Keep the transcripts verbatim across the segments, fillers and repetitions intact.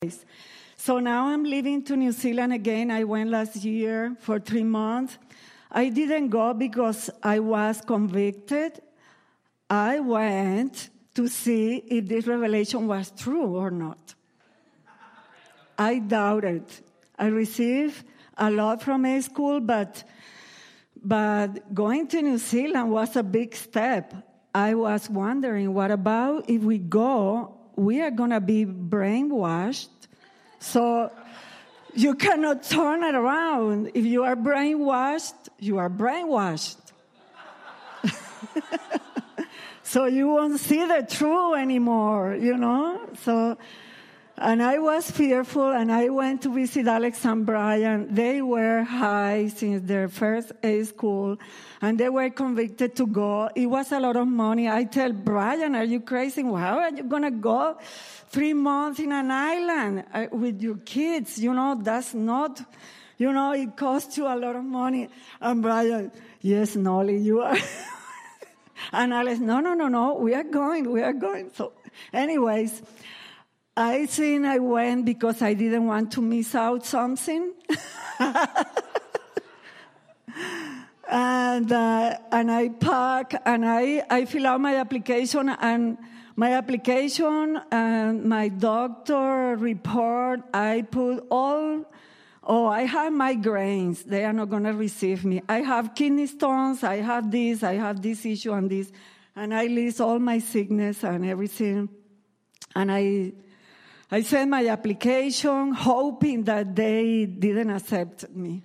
So now I'm living to New Zealand again. I went last year for three months. I didn't go because I was convicted. I went to see if this revelation was true or not. I doubted. I received a lot from A school, but, but going to New Zealand was a big step. I was wondering, what about if we go, we are going to be brainwashed. So you cannot turn it around. If you are brainwashed, you are brainwashed. So you won't see the truth anymore, you know? So, and I was fearful, and I went to visit Alex and Brian. They were high since their first A school, and they were convicted to go. It was a lot of money. I tell Brian, are you crazy? How are you going to go three months in an island uh, with your kids? You know, that's not, you know, it costs you a lot of money. And Brian, yes, Nolly, you are. And Alex, no, no, no, no, we are going, we are going. So anyways, I think I went because I didn't want to miss out something. and uh, and I pack and I, I fill out my application, and my application and my doctor report, I put all, oh, I have migraines. They are not going to receive me. I have kidney stones. I have this. I have this issue and this. And I list all my sickness and everything. And I... I sent my application hoping that they didn't accept me.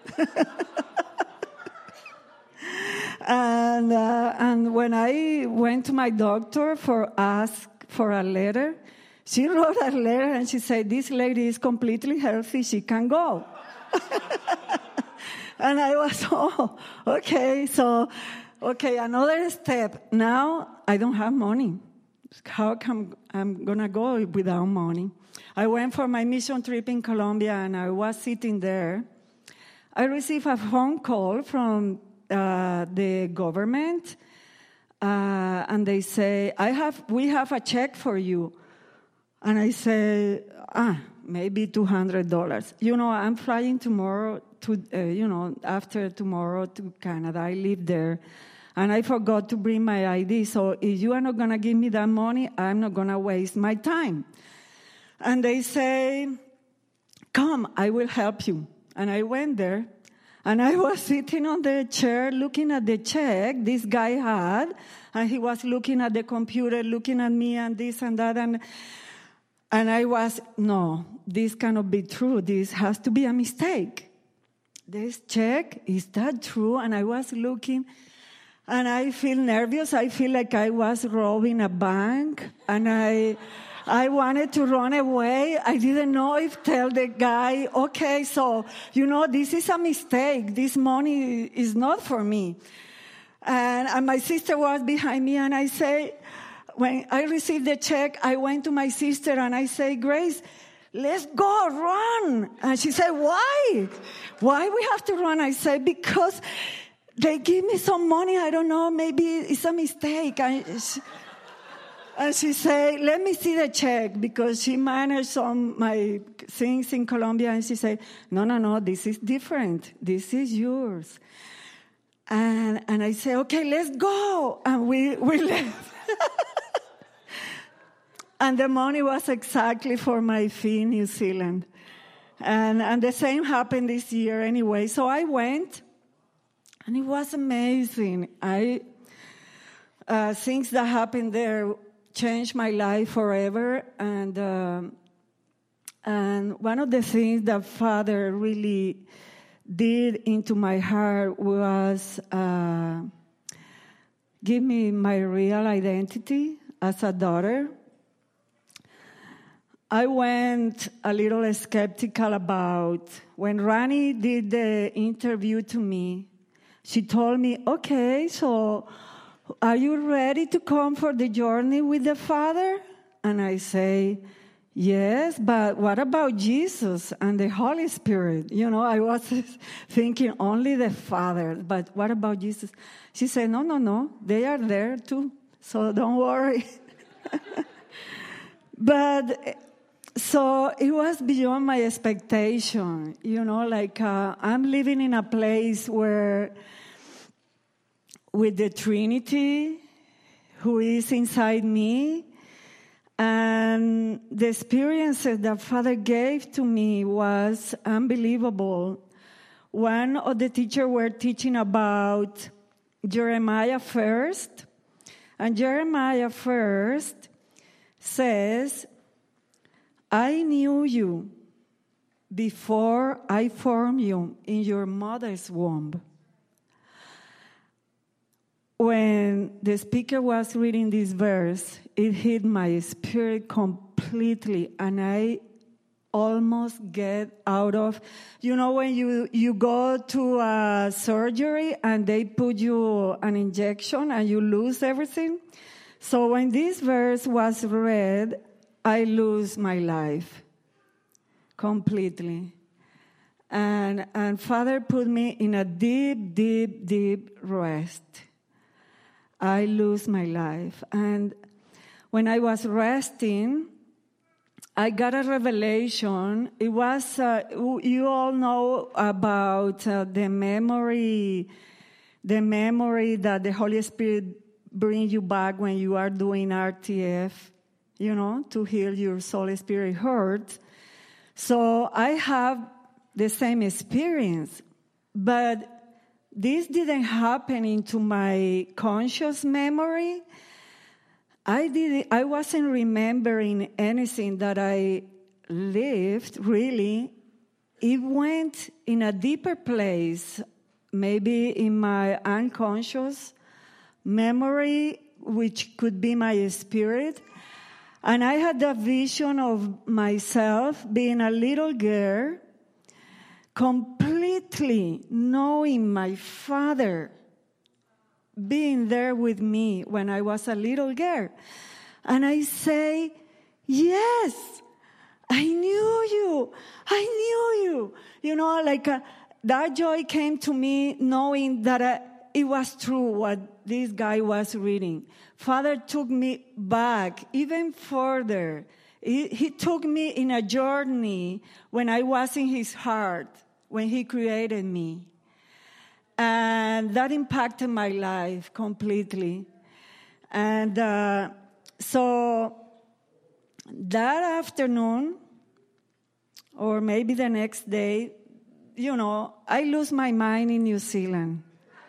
and uh, and when I went to my doctor for ask for a letter, she wrote a letter and she said, this lady is completely healthy, she can go. And I was, oh, okay, so, okay, another step. Now I don't have money. How come I'm going to go without money? I went for my mission trip in Colombia, and I was sitting there. I received a phone call from uh, the government, uh, and they say, "I have, we have a check for you." And I say, ah, maybe two hundred dollars. You know, I'm flying tomorrow, to, uh, you know, after tomorrow to Canada. I live there. And I forgot to bring my I D. So if you are not going to give me that money, I'm not going to waste my time. And they say, come, I will help you. And I went there. And I was sitting on the chair looking at the check this guy had. And he was looking at the computer, looking at me and this and that. And, and I was, no, this cannot be true. This has to be a mistake. This check, is that true? And I was looking. And I feel nervous. I feel like I was robbing a bank. And I I wanted to run away. I didn't know if tell the guy, okay, so, you know, this is a mistake. This money is not for me. And, and my sister was behind me. And I say, when I received the check, I went to my sister and I say, Grace, let's go, run. And she said, why? Why we have to run? I said, because they give me some money, I don't know, maybe it's a mistake. I, she, and she said, let me see the check, because she managed some my things in Colombia, and she said, no, no, no, this is different. This is yours. And and I said, okay, let's go. And we, we left. And the money was exactly for my fee in New Zealand. And, and the same happened this year anyway. So I went. And it was amazing. I uh, things that happened there changed my life forever. And uh, and one of the things that Father really did into my heart was uh, give me my real identity as a daughter. I went a little skeptical about when Rani did the interview to me. She told me, okay, so are you ready to come for the journey with the Father? And I say, yes, but what about Jesus and the Holy Spirit? You know, I was thinking only the Father, but what about Jesus? She said, no, no, no, they are there too, so don't worry. But so it was beyond my expectation. You know, like uh, I'm living in a place where, with the Trinity, who is inside me, and the experiences that Father gave to me was unbelievable. One of the teachers were teaching about Jeremiah first, and Jeremiah first says, I knew you before I formed you in your mother's womb. When the speaker was reading this verse, it hit my spirit completely, and I almost get out of, you know, when you, you go to a surgery and they put you an injection and you lose everything. So when this verse was read, I lose my life completely. And, and Father put me in a deep, deep, deep rest. I lose my life. And when I was resting, I got a revelation. It was, uh, you all know about uh, the memory, the memory that the Holy Spirit brings you back when you are doing R T F, you know, to heal your soul, spirit, hurt. So I have the same experience, but this didn't happen into my conscious memory. I didn't, I wasn't remembering anything that I lived, really. It went in a deeper place, maybe in my unconscious memory, which could be my spirit. And I had the vision of myself being a little girl, completely knowing my Father being there with me when I was a little girl. And I say, yes, I knew you. I knew you. You know, like uh, that joy came to me knowing that uh, it was true what this guy was reading. Father took me back even further. He, he took me in a journey when I was in his heart, when he created me. And that impacted my life completely. And uh, so that afternoon, or maybe the next day, you know, I lose my mind in New Zealand.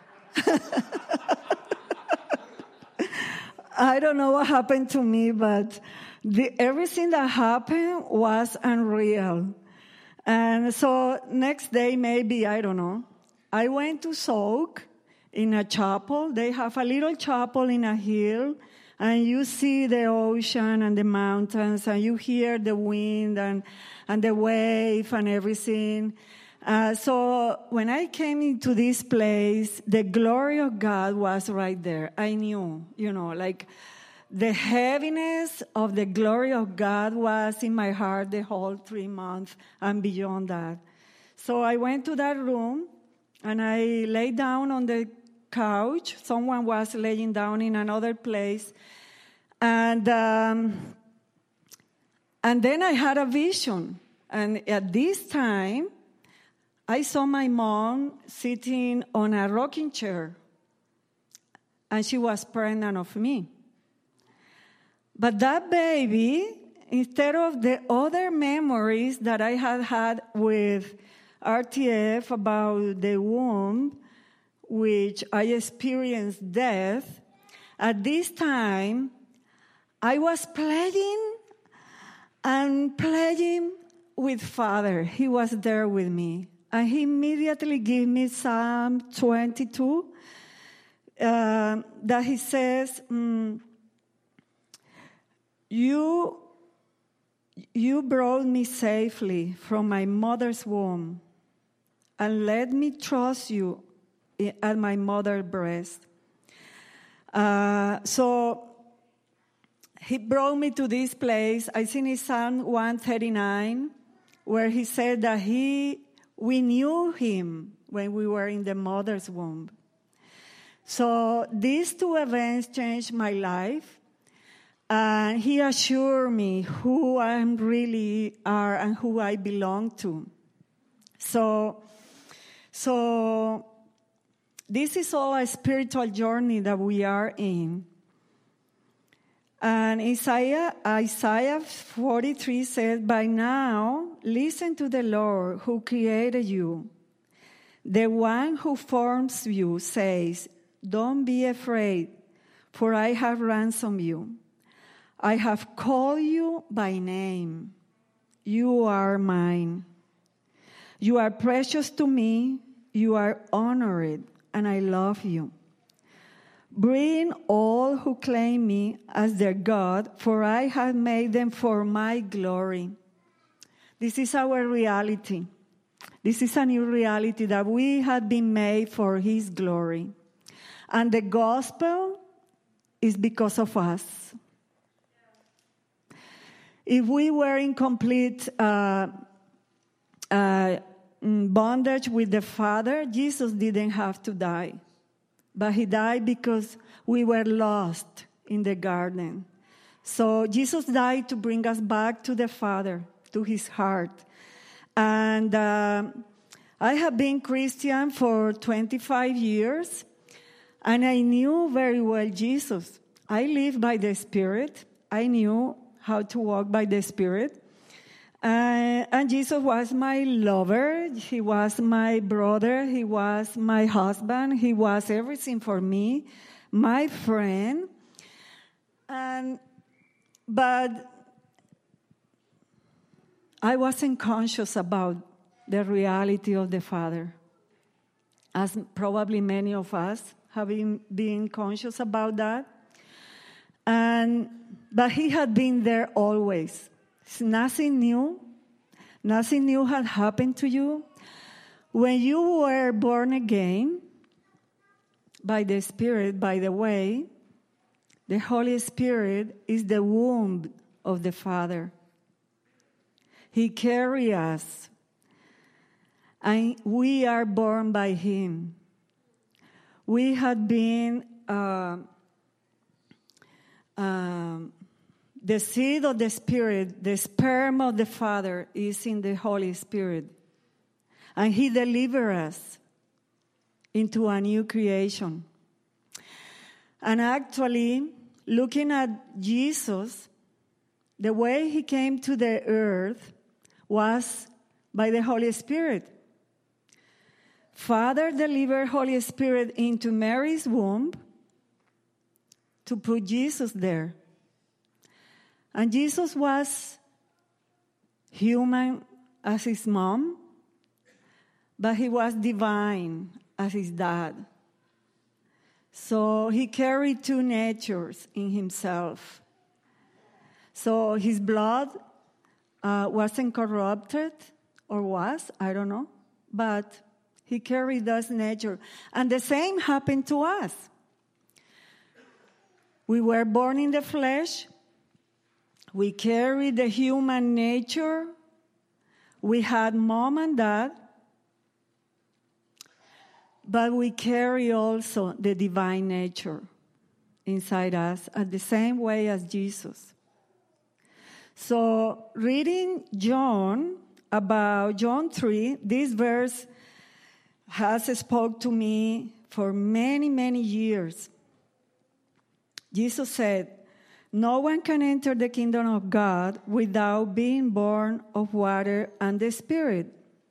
I don't know what happened to me, but the, everything that happened was unreal. And so next day, maybe, I don't know, I went to soak in a chapel. They have a little chapel in a hill, and you see the ocean and the mountains, and you hear the wind and, and the wave and everything. Uh, so when I came into this place, the glory of God was right there. I knew, you know, like the heaviness of the glory of God was in my heart the whole three months and beyond that. So I went to that room, and I lay down on the couch. Someone was laying down in another place. And um, and then I had a vision. And at this time, I saw my mom sitting on a rocking chair. And she was pregnant of me. But that baby, instead of the other memories that I had had with R T F about the womb, which I experienced death, at this time, I was playing and playing with Father. He was there with me. And he immediately gave me Psalm twenty-two, uh, that he says, mm, you, you brought me safely from my mother's womb, and let me trust you at my mother's breast. Uh, so he brought me to this place. I think it's Psalm one thirty-nine, where he said that he, we knew him when we were in the mother's womb. So these two events changed my life. And he assured me who I really are and who I belong to. So, so this is all a spiritual journey that we are in. And Isaiah, Isaiah forty-three says, "By now, listen to the Lord who created you. The one who forms you says, don't be afraid, for I have ransomed you. I have called you by name. You are mine. You are precious to me. You are honored, and I love you. Bring all who claim me as their God, for I have made them for my glory." This is our reality. This is a new reality that we have been made for his glory. And the gospel is because of us. If we were in complete uh, uh, bondage with the Father, Jesus didn't have to die. But he died because we were lost in the garden. So Jesus died to bring us back to the Father, to his heart. And uh, I have been Christian for twenty-five years, and I knew very well Jesus. I lived by the Spirit. I knew how to walk by the Spirit. Uh, and Jesus was my lover. He was my brother. He was my husband. He was everything for me, my friend. And but I wasn't conscious about the reality of the Father, as probably many of us have been, been conscious about that. And but he had been there always. It's nothing new. Nothing new had happened to you. When you were born again by the Spirit, by the way, the Holy Spirit is the womb of the Father. He carries us, and we are born by him. We had been uh, um, the seed of the Spirit, the sperm of the Father is in the Holy Spirit. And he delivers us into a new creation. And actually, looking at Jesus, the way he came to the earth was by the Holy Spirit. Father delivered Holy Spirit into Mary's womb to put Jesus there. And Jesus was human as his mom, but he was divine as his dad. So he carried two natures in himself. So his blood uh, wasn't corrupted, or was, I don't know, but he carried that nature. And the same happened to us. We were born in the flesh. We carried the human nature. We had mom and dad. But we carry also the divine nature inside us at the same way as Jesus. So reading John, about John three, this verse has spoke to me for many, many years. Jesus said, "No one can enter the kingdom of God without being born of water and the Spirit."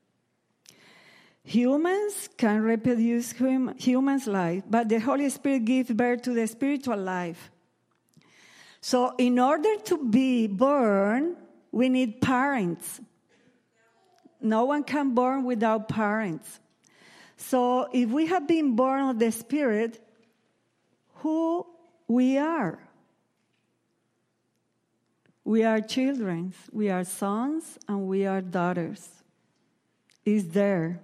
Humans can reproduce hum, humans' life, but the Holy Spirit gives birth to the spiritual life. So in order to be born, we need parents. No one can born without parents. So if we have been born of the Spirit, who we are? We are children, we are sons, and we are daughters. It's there.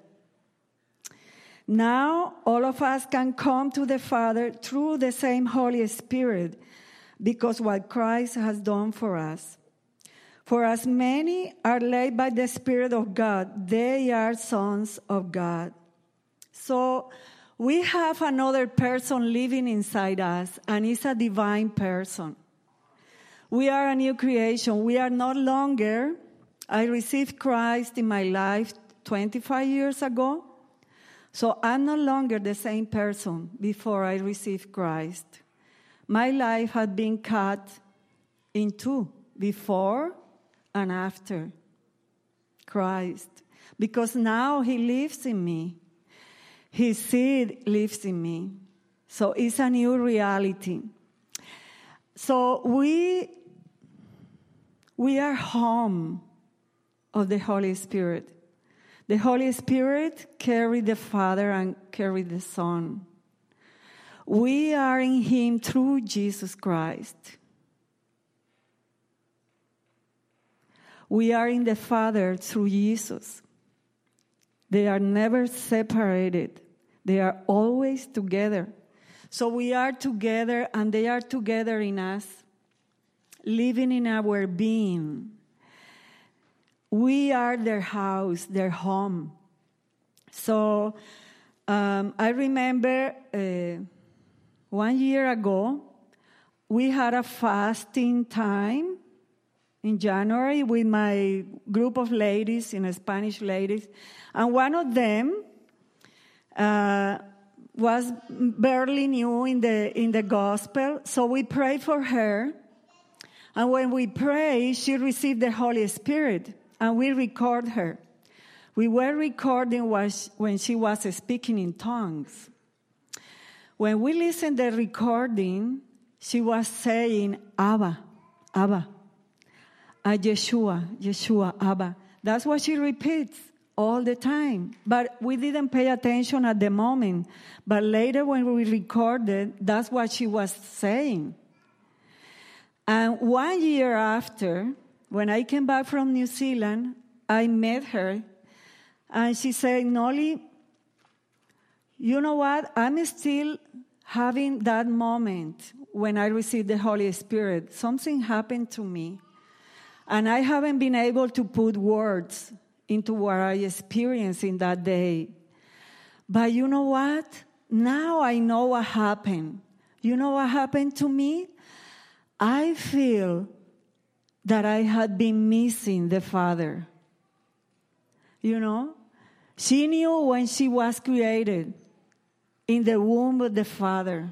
Now, all of us can come to the Father through the same Holy Spirit, because what Christ has done for us. For as many are led by the Spirit of God, they are sons of God. So we have another person living inside us, and it's a divine person. We are a new creation. We are no longer, I received Christ in my life twenty-five years ago. So I'm no longer the same person before I received Christ. My life had been cut in two, before and after Christ. Because now he lives in me. His seed lives in me. So it's a new reality. So we, we are home of the Holy Spirit. The Holy Spirit carried the Father and carried the Son. We are in him through Jesus Christ. We are in the Father through Jesus. They are never separated. They are always together. So we are together and they are together in us, living in our being. We are their house, their home. So um, I remember uh, one year ago, we had a fasting time in January with my group of ladies, you know, Spanish ladies. And one of them uh, was barely new in the in the gospel. So we prayed for her. And when we prayed, she received the Holy Spirit. And we record her. We were recording was when she was speaking in tongues. When we listened to the recording, she was saying, Abba, Abba, uh, Yeshua, Yeshua, Abba. That's what she repeats all the time. But we didn't pay attention at the moment. But later when we recorded, that's what she was saying. And one year after, when I came back from New Zealand, I met her, and she said, Noli, you know what? I'm still having that moment when I received the Holy Spirit. Something happened to me, and I haven't been able to put words into what I experienced in that day. But you know what? Now I know what happened. You know what happened to me? I feel that I had been missing the Father. You know? She knew when she was created in the womb of the Father.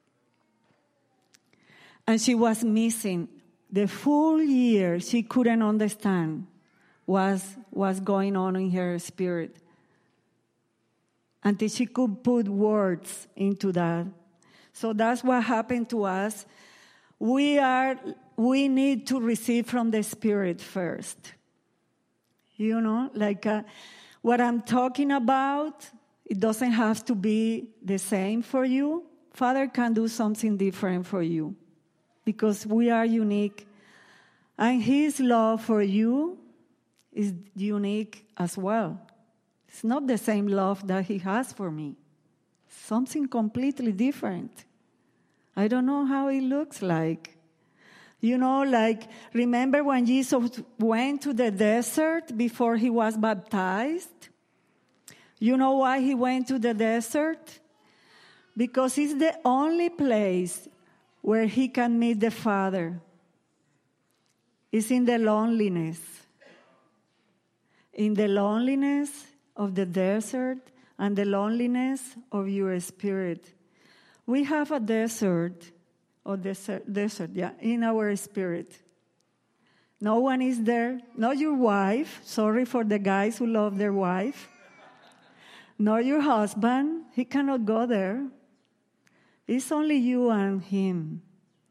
And she was missing. The full year she couldn't understand what was going on in her spirit. Until she could put words into that. So that's what happened to us. We are... We need to receive from the Spirit first. You know, like uh, what I'm talking about, it doesn't have to be the same for you. Father can do something different for you because we are unique. And his love for you is unique as well. It's not the same love that he has for me. Something completely different. I don't know how it looks like. You know, like, remember when Jesus went to the desert before he was baptized? You know why he went to the desert? Because it's the only place where he can meet the Father. It's in the loneliness. In the loneliness of the desert and the loneliness of your spirit. We have a desert. Or desert, desert, yeah, in our spirit. No one is there. Not your wife. Sorry for the guys who love their wife. Not your husband. He cannot go there. It's only you and him.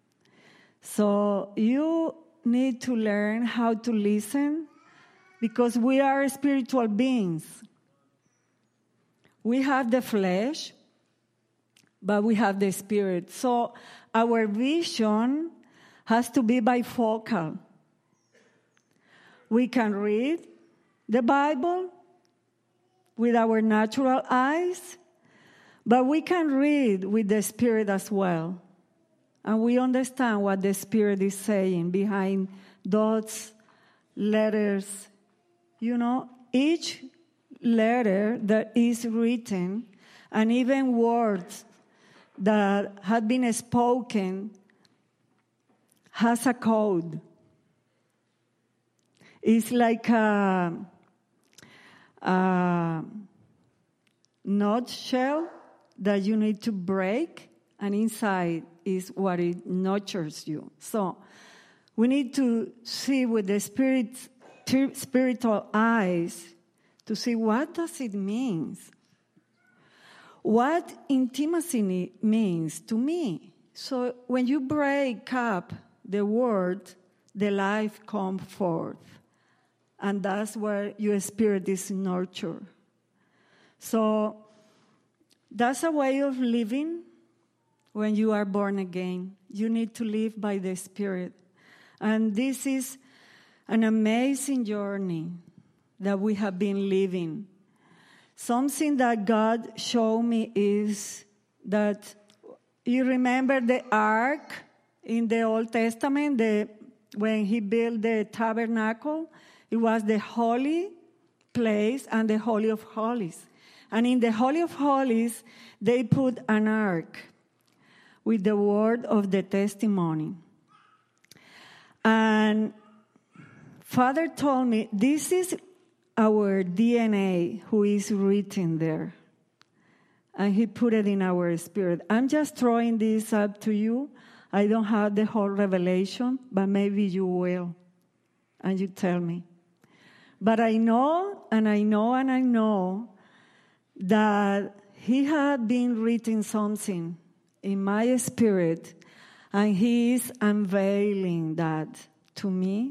So you need to learn how to listen because we are spiritual beings. We have the flesh, but we have the spirit. So our vision has to be bifocal. We can read the Bible with our natural eyes, but we can read with the Spirit as well. And we understand what the Spirit is saying behind those letters. You know, each letter that is written, and even words that had been spoken, has a code. It's like a, a nutshell that you need to break, and inside is what it nurtures you. So we need to see with the spirit, spiritual eyes to see what does it mean. What intimacy means to me. So when you break up the word, the life comes forth. And that's where your spirit is nurtured. So that's a way of living when you are born again. You need to live by the Spirit. And this is an amazing journey that we have been living. Something that God showed me is that you remember the ark in the Old Testament, the, when he built the tabernacle, it was the holy place and the Holy of Holies. And in the Holy of Holies, they put an ark with the word of the testimony. And Father told me, this is our D N A who is written there. And he put it in our spirit. I'm just throwing this up to you. I don't have the whole revelation, but maybe you will. And you tell me. But I know, and I know, and I know that he had been written something in my spirit, and he is unveiling that to me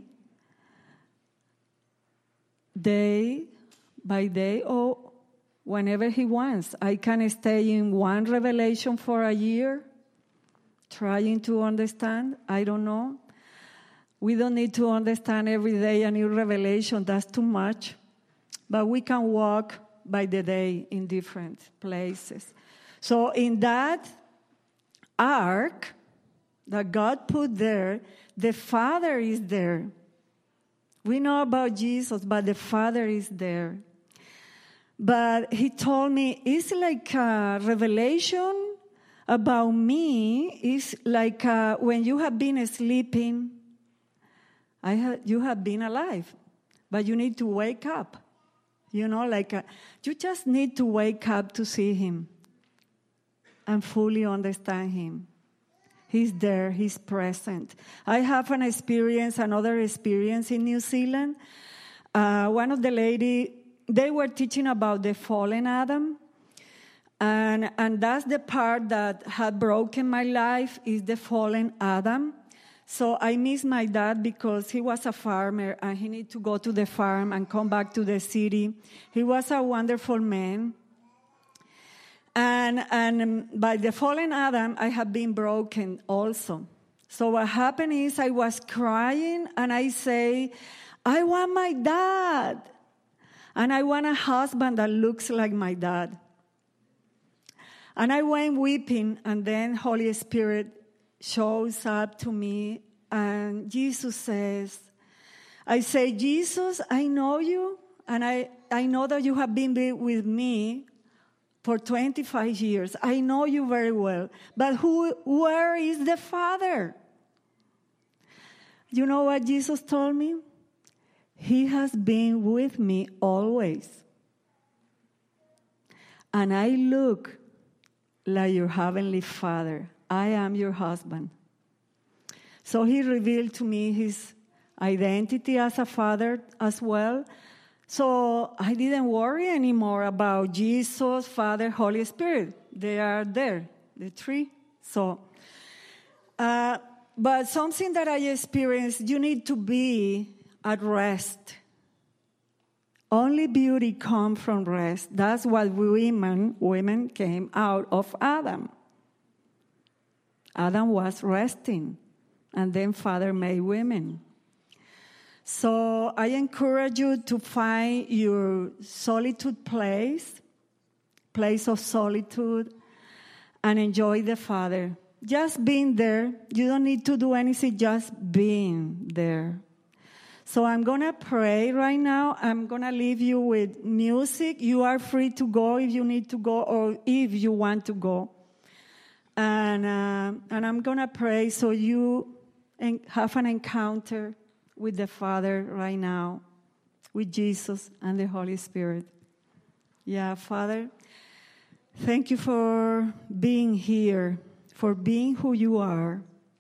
day by day or whenever he wants. I can stay in one revelation for a year, trying to understand. I don't know. We don't need to understand every day a new revelation. That's too much. But we can walk by the day in different places. So in that ark that God put there, the Father is there. We know about Jesus, but the Father is there. But he told me, it's like a revelation about me. It's like uh, when you have been sleeping, I ha- you have been alive, but you need to wake up. You know, like a, you just need to wake up to see him and fully understand him. He's there. He's present. I have an experience, another experience in New Zealand. Uh, one of the ladies, they were teaching about the fallen Adam. And, and that's the part that had broken my life, is the fallen Adam. So I miss my dad because he was a farmer and he needed to go to the farm and come back to the city. He was a wonderful man. And, and by the fallen Adam, I have been broken also. So what happened is I was crying and I say, I want my dad. And I want a husband that looks like my dad. And I went weeping, and then Holy Spirit shows up to me, and Jesus says, I say, Jesus, I know you, and I, I know that you have been with me for twenty-five years. I know you very well, but who, where is the Father? You know what Jesus told me? He has been with me always. And I look like your heavenly Father. I am your husband. So he revealed to me his identity as a father as well. So I didn't worry anymore about Jesus, Father, Holy Spirit. They are there, the three. So, uh, but something that I experienced, you need to be at rest. Only beauty comes from rest. That's what women, women came out of Adam. Adam was resting, and then Father made women. So I encourage you to find your solitude place, place of solitude, and enjoy the Father. Just being there. You don't need to do anything, just being there. So I'm going to pray right now. I'm going to leave you with music. You are free to go if you need to go or if you want to go. And, uh, and I'm going to pray so you and have an encounter with the Father right now, with Jesus and the Holy Spirit. Yeah, Father, thank you for being here, for being who you are.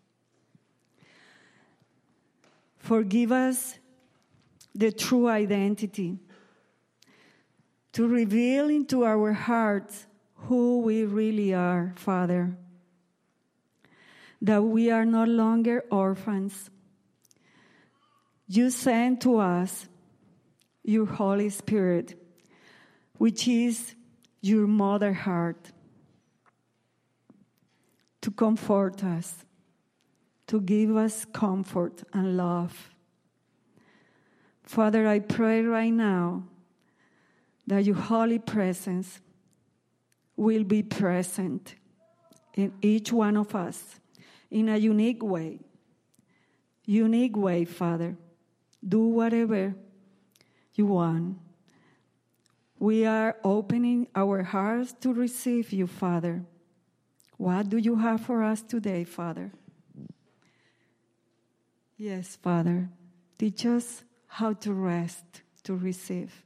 Forgive us the true identity, to reveal into our hearts who we really are, Father. That we are no longer orphans. You sent to us your Holy Spirit, which is your mother heart, to comfort us, to give us comfort and love. Father, I pray right now that your holy presence will be present in each one of us in a unique way. Unique way, Father. Do whatever you want. We are opening our hearts to receive you, Father. What do you have for us today, Father? Yes, Father. Teach us how to rest, to receive.